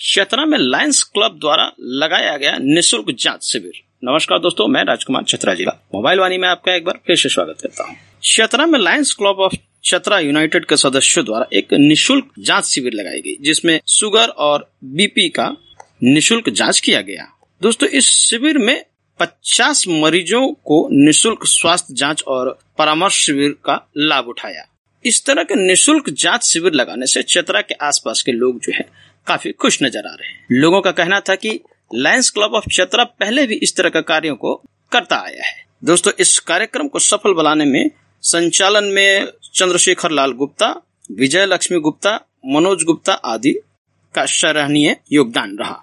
चतरा में lions club द्वारा लगाया गया निःशुल्क जांच शिविर। नमस्कार दोस्तों, मैं राजकुमार चतरा जिला मोबाइल वाणी में आपका एक बार फिर से स्वागत करता हूं। चतरा में lions club of Chatra united के सदस्यों द्वारा एक निःशुल्क जांच शिविर लगाई गई, जिसमें शुगर और बीपी का निःशुल्क जांच किया गया। दोस्तों, इस शिविर में 50 मरीजों को निःशुल्क स्वास्थ्य जांच और परामर्श शिविर का लाभ उठाया। इस तरह के निःशुल्क जांच शिविर लगाने से चतरा के आसपास के लोग जो है काफी खुश नजर आ रहे हैं। लोगों का कहना था कि लायंस क्लब ऑफ चतरा पहले भी इस तरह के कार्यों को करता आया है। दोस्तों, इस कार्यक्रम को सफल बनाने में संचालन में चंद्रशेखर लाल गुप्ता, विजय लक्ष्मी गुप्ता, मनोज गुप्ता आदि का सराहनीय योगदान रहा।